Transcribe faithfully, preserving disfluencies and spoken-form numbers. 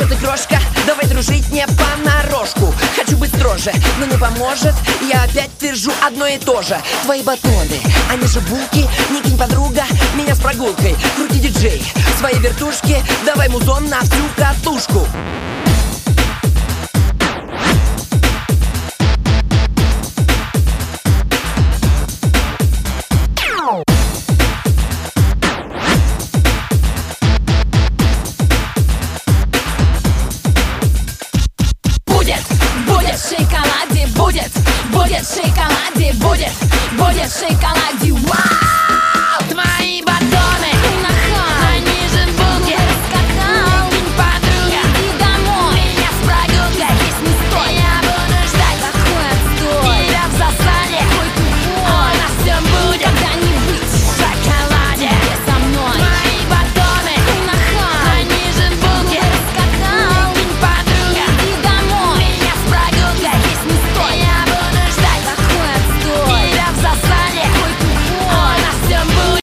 чё ты, крошка? Давай дружить не понарошку. Хочу быть строже, но не поможет. Я опять твержу одно и то же. Твои батоны, они же булки. Не кинь, подруга, меня с прогулкой. Крути, диджей, свои вертушки. Давай музон на всю катушку. Будет в шоколаде, будет, будет в шоколаде, будет, будет в шоколаде.